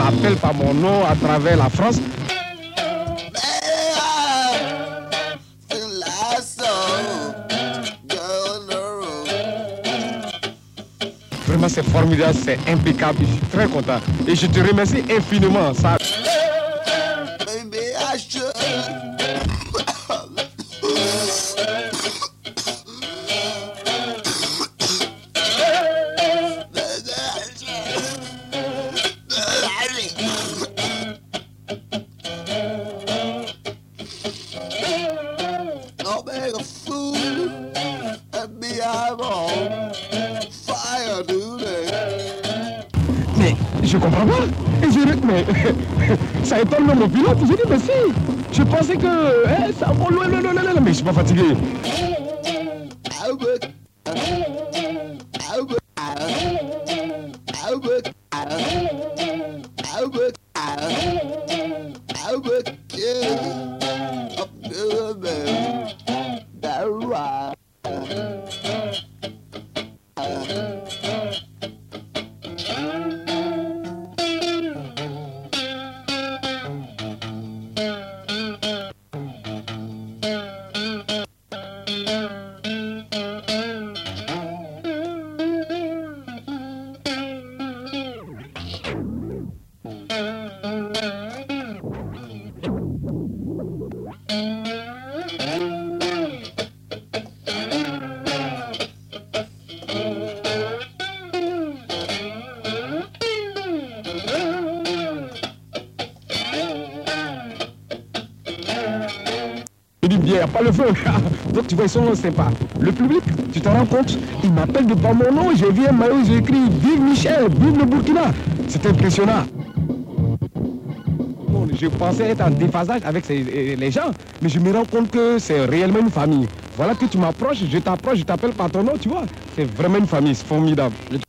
m'appelle par mon nom à travers la France. Vraiment, c'est formidable, c'est impeccable. Je suis très content. Et je te remercie infiniment. Ça... Mais je comprends pas. Mais ça étonne même mon pilote. J'ai dit mais si. Je pensais que ça vole loin, mais je suis pas fatigué. Il n'y a pas le feu. Donc tu vois, ils sont sympas. Le public, tu te rends compte, il m'appelle de par mon nom, j'ai vu un maillot, j'ai écrit vive Michel, vive le Burkina. C'est impressionnant. Bon, je pensais être en déphasage avec les gens, mais je me rends compte que c'est réellement une famille. Voilà que tu m'approches, je t'approche, je t'appelle par ton nom, tu vois. C'est vraiment une famille, c'est formidable.